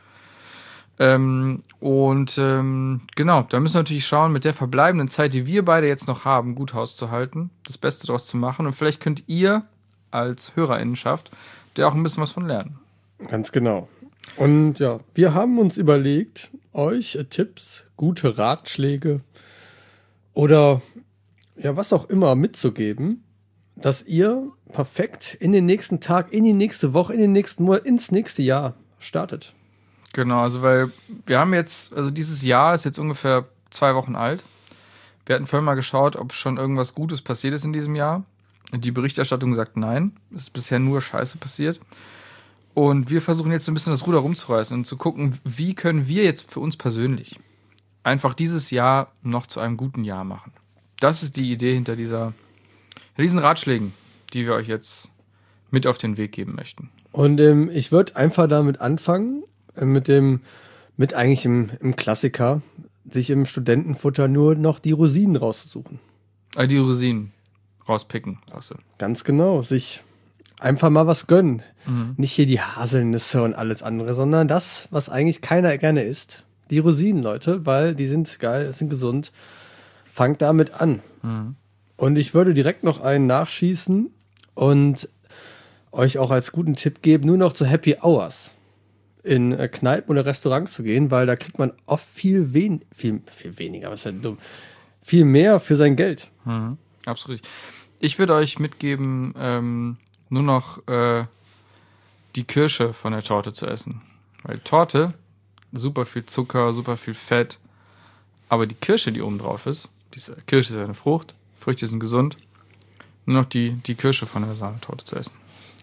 Ähm, und ähm, genau, da müssen wir natürlich schauen, mit der verbleibenden Zeit, die wir beide jetzt noch haben, gut Haus zu halten, das Beste daraus zu machen. Und vielleicht könnt ihr als Hörerinnenschaft da auch ein bisschen was von lernen. Ganz genau. Und ja, wir haben uns überlegt, euch äh, Tipps, gute Ratschläge oder ja, was auch immer mitzugeben, dass ihr perfekt in den nächsten Tag, in die nächste Woche, in den nächsten Monat, ins nächste Jahr startet. Genau, also weil wir haben jetzt, also dieses Jahr ist jetzt ungefähr zwei Wochen alt. Wir hatten vorhin mal geschaut, ob schon irgendwas Gutes passiert ist in diesem Jahr. Die Berichterstattung sagt nein. Es ist bisher nur Scheiße passiert. Und wir versuchen jetzt so ein bisschen das Ruder rumzureißen und zu gucken, wie können wir jetzt für uns persönlich einfach dieses Jahr noch zu einem guten Jahr machen. Das ist die Idee hinter dieser, diesen Ratschlägen, die wir euch jetzt mit auf den Weg geben möchten. Und ähm, ich würde einfach damit anfangen, äh, mit dem, mit eigentlich im, im Klassiker, sich im Studentenfutter nur noch die Rosinen rauszusuchen. Also die Rosinen rauspicken. Also. Ganz genau, sich einfach mal was gönnen. Mhm. Nicht hier die Haselnüsse und alles andere, sondern das, was eigentlich keiner gerne isst. Die Rosinen, Leute, weil die sind geil, sind gesund. Fangt damit an. Mhm. Und ich würde direkt noch einen nachschießen und euch auch als guten Tipp geben, nur noch zu Happy Hours in äh, Kneipen oder Restaurants zu gehen, weil da kriegt man oft viel, wen viel, viel weniger, was ist denn dumm, viel mehr für sein Geld. Mhm. Absolut. Ich würde euch mitgeben, ähm, nur noch äh, die Kirsche von der Torte zu essen. Weil Torte, super viel Zucker, super viel Fett, aber die Kirsche, die oben drauf ist, diese Kirsche ist ja eine Frucht, Früchte sind gesund, nur noch die, die Kirsche von der Sahnetorte zu essen.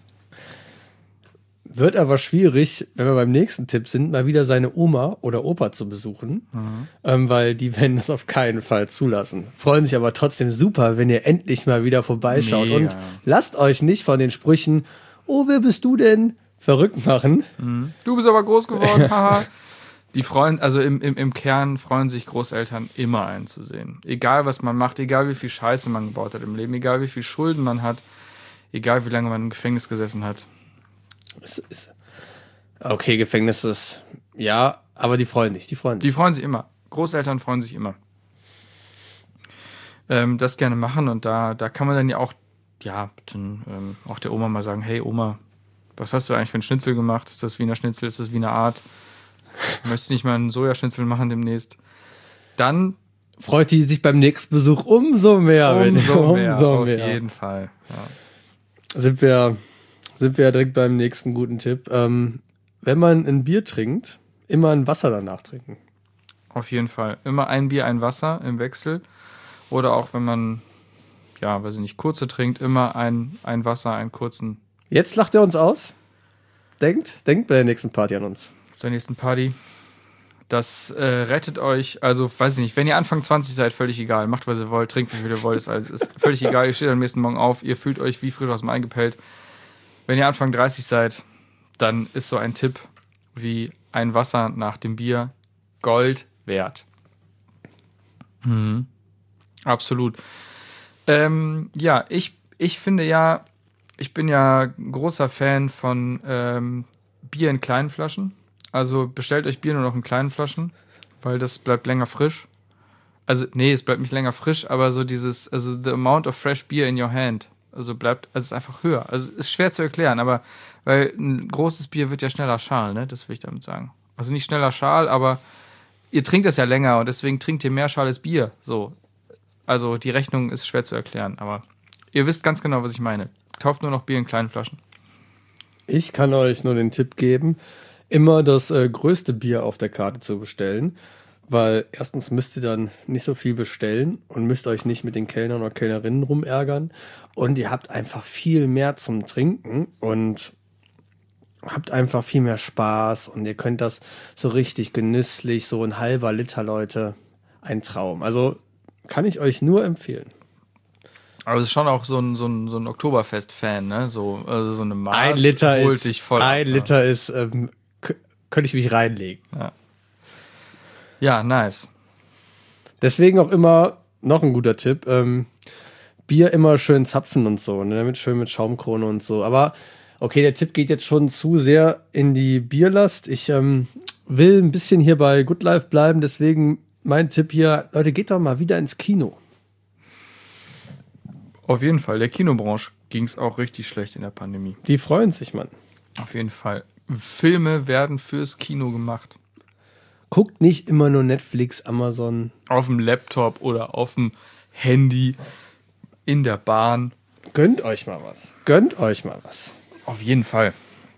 Wird aber schwierig, wenn wir beim nächsten Tipp sind, mal wieder seine Oma oder Opa zu besuchen, mhm. ähm, weil die werden das auf keinen Fall zulassen. Freuen sich aber trotzdem super, wenn ihr endlich mal wieder vorbeischaut. Mega. Und lasst euch nicht von den Sprüchen, oh, wer bist du denn, verrückt machen. Mhm. Du bist aber groß geworden, haha. Die freuen, also im, im, im Kern freuen sich Großeltern immer einen zu sehen. Egal was man macht, egal wie viel Scheiße man gebaut hat im Leben, egal wie viel Schulden man hat, egal wie lange man im Gefängnis gesessen hat. Es ist okay, Gefängnis ist, ja, aber die freuen sich, die freuen sich. Die freuen sich immer. Großeltern freuen sich immer. Ähm, das gerne machen und da, da kann man dann ja auch, ja, dann, ähm, auch der Oma mal sagen, hey Oma, was hast du eigentlich für ein Schnitzel gemacht? Ist das Wiener Schnitzel? Ist das Wiener Art? Möchtest du nicht mal einen Sojaschnitzel machen demnächst? Dann freut die sich beim nächsten Besuch umso mehr. Umso wenn, mehr, umso auf mehr. jeden Fall. Ja. Sind wir, sind wir direkt beim nächsten guten Tipp. Ähm, wenn man ein Bier trinkt, immer ein Wasser danach trinken. Auf jeden Fall. Immer ein Bier, ein Wasser im Wechsel. Oder auch wenn man, ja, weiß ich nicht, kurze trinkt, immer ein, ein Wasser, einen kurzen. Jetzt lacht er uns aus. Denkt, denkt bei der nächsten Party an uns. Auf der nächsten Party. Das äh, rettet euch, also weiß ich nicht, wenn ihr Anfang zwanzig seid, völlig egal. Macht, was ihr wollt, trinkt, wie viel ihr wollt. Ist, also, ist völlig egal. Ihr steht am nächsten Morgen auf, ihr fühlt euch wie frisch aus dem Ei gepellt. Wenn ihr Anfang dreißig seid, dann ist so ein Tipp wie ein Wasser nach dem Bier Gold wert. Mhm. Absolut. Ähm, ja, ich, ich finde ja, ich bin ja großer Fan von ähm, Bier in kleinen Flaschen. Also bestellt euch Bier nur noch in kleinen Flaschen, weil das bleibt länger frisch. Also, nee, es bleibt nicht länger frisch, aber so dieses, also the amount of fresh beer in your hand Also bleibt, also es ist einfach höher. Also ist schwer zu erklären, aber weil ein großes Bier wird ja schneller schal, ne? Das will ich damit sagen. Also nicht schneller schal, aber ihr trinkt es ja länger und deswegen trinkt ihr mehr schales Bier. So. Also die Rechnung ist schwer zu erklären, aber ihr wisst ganz genau, was ich meine. Kauft nur noch Bier in kleinen Flaschen. Ich kann euch nur den Tipp geben, immer das äh, größte Bier auf der Karte zu bestellen, weil erstens müsst ihr dann nicht so viel bestellen und müsst euch nicht mit den Kellnern oder Kellnerinnen rumärgern und ihr habt einfach viel mehr zum Trinken und habt einfach viel mehr Spaß und ihr könnt das so richtig genüsslich, so ein halber Liter, Leute, ein Traum. Also kann ich euch nur empfehlen. Aber es ist schon auch so ein, so ein, so ein Oktoberfest-Fan, ne? So, also so eine Maß Ein Liter holt ist, dich voll ein ab, Liter ist, ähm, k- könnte ich mich reinlegen. Ja. Ja, nice. Deswegen auch immer, noch ein guter Tipp, ähm, Bier immer schön zapfen und so, ne? Mit, schön mit Schaumkrone und so. Aber okay, der Tipp geht jetzt schon zu sehr in die Bierlast. Ich ähm, will ein bisschen hier bei Good Life bleiben, deswegen mein Tipp hier, Leute, geht doch mal wieder ins Kino. Auf jeden Fall. Der Kinobranche ging es auch richtig schlecht in der Pandemie. Die freuen sich, Mann. Auf jeden Fall. Filme werden fürs Kino gemacht. Guckt nicht immer nur Netflix, Amazon. Auf dem Laptop oder auf dem Handy, in der Bahn. Gönnt euch mal was. Gönnt euch mal was. Auf jeden Fall.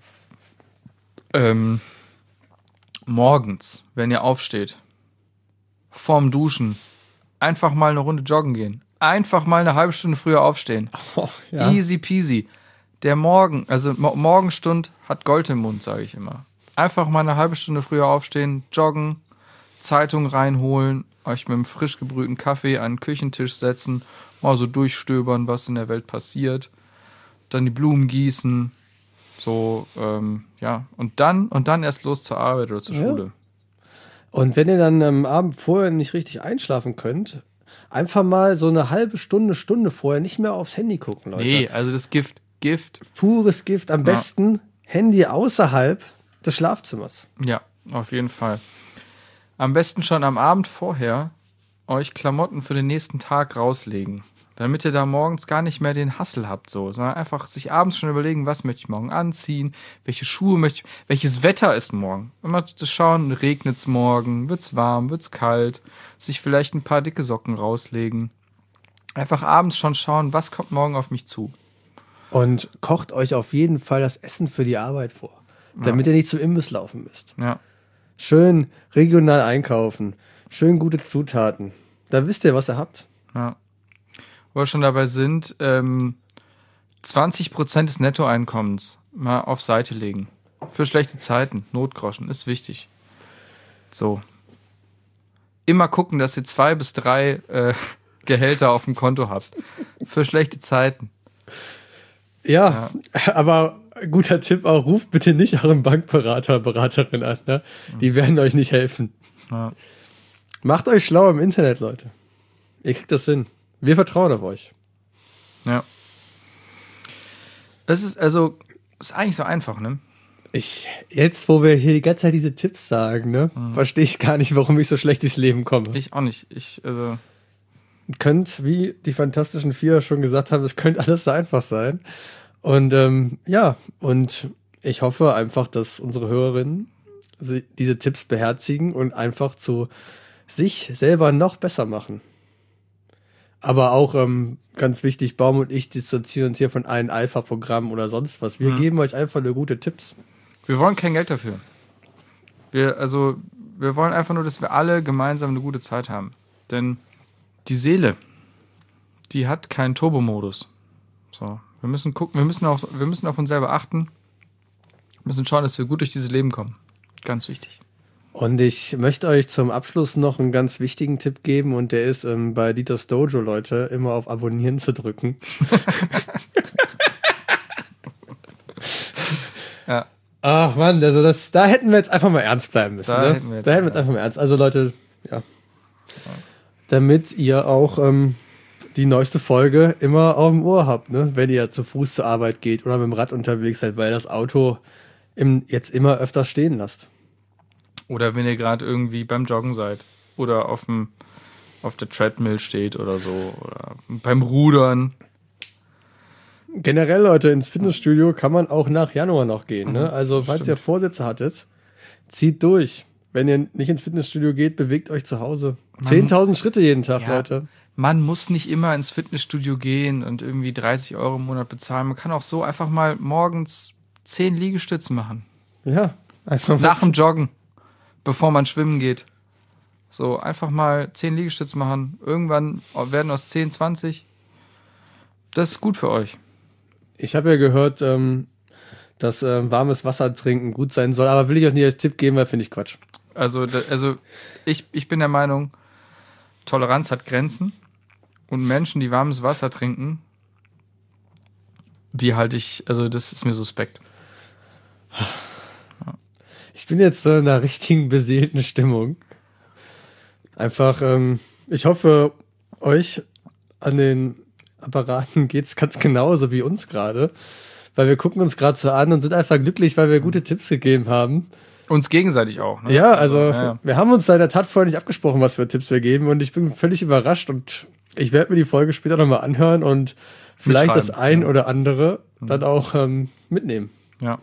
Ähm, morgens, wenn ihr aufsteht, vorm Duschen, einfach mal eine Runde joggen gehen. Einfach mal eine halbe Stunde früher aufstehen. Oh, ja. Easy peasy. Der Morgen, also Mo- Morgenstund hat Gold im Mund, sage ich immer. Einfach mal eine halbe Stunde früher aufstehen, joggen, Zeitung reinholen, euch mit einem frisch gebrühten Kaffee an den Küchentisch setzen, mal so durchstöbern, was in der Welt passiert, dann die Blumen gießen, so, ähm, ja, und dann, und dann erst los zur Arbeit oder zur Ja. Schule. Und wenn ihr dann am Abend vorher nicht richtig einschlafen könnt, einfach mal so eine halbe Stunde, Stunde vorher nicht mehr aufs Handy gucken, Leute. Nee, also das Gift, Gift, Pures Gift. Am Ja. besten Handy außerhalb des Schlafzimmers. ja, auf jeden Fall. Am besten schon am Abend vorher euch Klamotten für den nächsten Tag rauslegen, damit ihr da morgens gar nicht mehr den Hassel habt, so, sondern einfach sich abends schon überlegen, was möchte ich morgen anziehen, welche Schuhe möchte ich, welches Wetter ist morgen. Immer zu schauen, regnet es morgen, wird es warm, wird es kalt, sich vielleicht ein paar dicke Socken rauslegen. Einfach abends schon schauen, was kommt morgen auf mich zu. Und kocht euch auf jeden Fall das Essen für die Arbeit vor, damit ihr nicht zum Imbiss laufen müsst. Ja, Schön regional einkaufen, schön gute Zutaten. Da wisst ihr, was ihr habt. ja. Wo wir schon dabei sind, ähm, zwanzig Prozent des Nettoeinkommens mal auf Seite legen. Für schlechte Zeiten, Notgroschen, ist wichtig. So. Immer gucken, dass ihr zwei bis drei äh, Gehälter auf dem Konto habt. Für schlechte Zeiten. Ja, aber guter Tipp auch, ruft bitte nicht euren Bankberater, Beraterin an. Ne? Die werden euch nicht helfen. Ja. Macht euch schlau im Internet, Leute. Ihr kriegt das hin. Wir vertrauen auf euch. Ja. Es ist also, ist eigentlich so einfach, ne? Ich, jetzt, wo wir hier die ganze Zeit diese Tipps sagen, ne, Mhm. verstehe ich gar nicht, warum ich so schlecht durchs Leben komme. Ich auch nicht. Ich, also, Könnt, wie die Fantastischen Vier schon gesagt haben, es könnte alles so einfach sein. Und ähm, ja, und ich hoffe einfach, dass unsere Hörerinnen sie- diese Tipps beherzigen und einfach zu sich selber noch besser machen. Aber auch ähm, ganz wichtig, Baum und ich distanzieren uns hier von allen Alpha-Programmen oder sonst was. Wir geben euch einfach nur gute Tipps. wir wollen kein Geld dafür. Wir, also, wir wollen einfach nur, dass wir alle gemeinsam eine gute Zeit haben. Denn die Seele, die hat keinen Turbomodus. So, wir müssen gucken, wir müssen auf, wir müssen auf uns selber achten. Wir müssen schauen, dass wir gut durch dieses Leben kommen. Ganz wichtig. Und ich möchte euch zum Abschluss noch einen ganz wichtigen Tipp geben und der ist ähm, bei Dieters Dojo, Leute, immer auf Abonnieren zu drücken. Ja. Ach Mann, also das, da hätten wir jetzt einfach mal ernst bleiben müssen. Da ne? hätten wir jetzt- da hätten wir jetzt einfach mal ernst. Also Leute, ja. Damit ihr auch ähm, die neueste Folge immer auf dem Ohr habt, ne? Wenn ihr zu Fuß zur Arbeit geht oder mit dem Rad unterwegs seid, weil das Auto im, jetzt immer öfters stehen lasst. Oder wenn ihr gerade irgendwie beim Joggen seid. Oder auf, dem, auf der Treadmill steht oder so. Oder beim Rudern. generell, Leute, ins Fitnessstudio kann man auch nach Januar noch gehen. Ne? Also, falls Stimmt. ihr Vorsätze hattet, zieht durch. Wenn ihr nicht ins Fitnessstudio geht, bewegt euch zu Hause. zehntausend Schritte jeden Tag, Ja. Leute. Man muss nicht immer ins Fitnessstudio gehen und irgendwie dreißig Euro im Monat bezahlen. Man kann auch so einfach mal morgens zehn Liegestützen machen. Ja, einfach Nach dem mal. Joggen, bevor man schwimmen geht. So, einfach mal zehn Liegestützen machen. Irgendwann werden aus zehn zwanzig. Das ist gut für euch. Ich habe ja gehört, ähm, dass ähm, warmes Wasser trinken gut sein soll, aber will ich euch nicht als Tipp geben, weil finde ich Quatsch. Also, da, also ich, ich bin der Meinung, Toleranz hat Grenzen. Und Menschen, die warmes Wasser trinken, die halte ich, also das ist mir suspekt. Ich bin jetzt so in einer richtigen beseelten Stimmung. Einfach, ähm, ich hoffe, euch an den Apparaten geht's ganz genauso wie uns gerade. Weil wir gucken uns gerade so an und sind einfach glücklich, weil wir gute Tipps gegeben haben. Uns gegenseitig auch. Ne? Ja, also ja, ja. wir haben uns da in der Tat vorher nicht abgesprochen, was für Tipps wir geben. Und ich bin völlig überrascht und ich werde mir die Folge später nochmal anhören und vielleicht das ein ja. oder andere dann auch ähm, mitnehmen. Ja.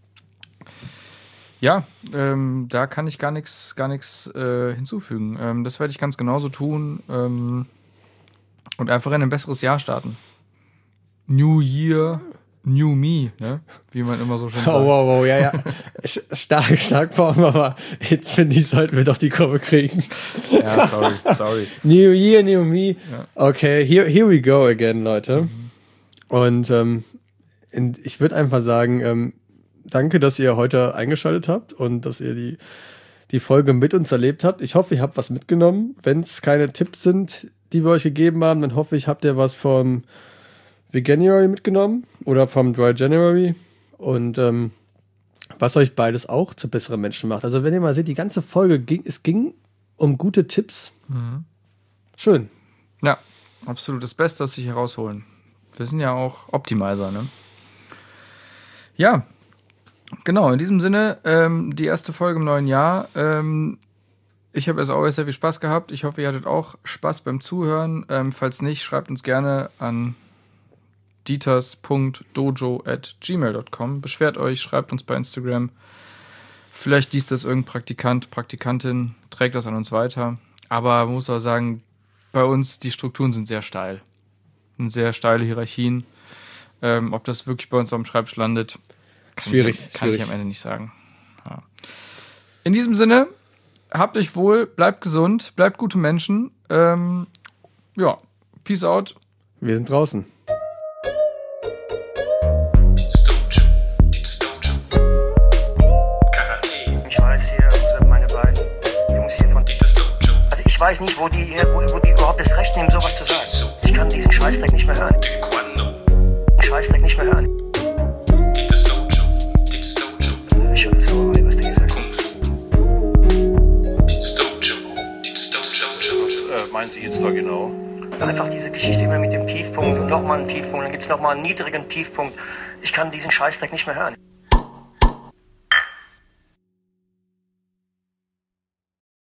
Ja, ähm, da kann ich gar nichts gar nichts äh, hinzufügen. Ähm, das werde ich ganz genauso tun ähm, und einfach in ein besseres Jahr starten. New Year, New Me, ne? Wie man immer so schön sagt. Oh, wow, wow, ja, ja. Stark, stark Form, aber jetzt finde ich, sollten wir doch die Kurve kriegen. Ja, sorry, sorry. New Year, New Me. Ja. Okay, here, here we go again, Leute. Und ähm, in, ich würde einfach sagen, ähm, danke, dass ihr heute eingeschaltet habt und dass ihr die, die Folge mit uns erlebt habt. Ich hoffe, ihr habt was mitgenommen. Wenn es keine Tipps sind, die wir euch gegeben haben, dann hoffe ich, habt ihr was vom Veganuary mitgenommen oder vom Dry January. Und ähm, was euch beides auch zu besseren Menschen macht. Also wenn ihr mal seht, die ganze Folge ging, es ging um gute Tipps. Mhm. Schön. Ja, absolut das Beste aus sich herausholen. Wir sind ja auch Optimizer, ne? Ja, genau, in diesem Sinne, ähm, die erste Folge im neuen Jahr. Ähm, ich habe also auch sehr viel Spaß gehabt. Ich hoffe, ihr hattet auch Spaß beim Zuhören. Ähm, falls nicht, schreibt uns gerne an dieters punkt dojo at gmail punkt com. Beschwert euch, schreibt uns bei Instagram. Vielleicht liest das irgendein Praktikant, Praktikantin, trägt das an uns weiter. Aber man muss auch sagen, bei uns, die Strukturen sind sehr steil. Und sehr steile Hierarchien. Ähm, ob das wirklich bei uns am Schreibtisch landet, kann, Schwierig, ich, kann schwierig. ich am Ende nicht sagen. Ja. In diesem Sinne, habt euch wohl, bleibt gesund, bleibt gute Menschen. Ähm, ja, peace out. Wir sind draußen. Ich weiß hier, also meine beiden Jungs hier von Also ich weiß nicht, wo die, wo, wo die überhaupt das Recht nehmen, sowas zu sagen. Ich kann diesen Scheißdreck nicht mehr hören. Scheißdreck nicht mehr hören. Ich höre so, was der hier sagt. Was äh, meinen Sie jetzt da genau? Einfach diese Geschichte immer mit dem Tiefpunkt und nochmal einen Tiefpunkt, dann gibt es nochmal einen niedrigen Tiefpunkt. Ich kann diesen Scheißdreck nicht mehr hören.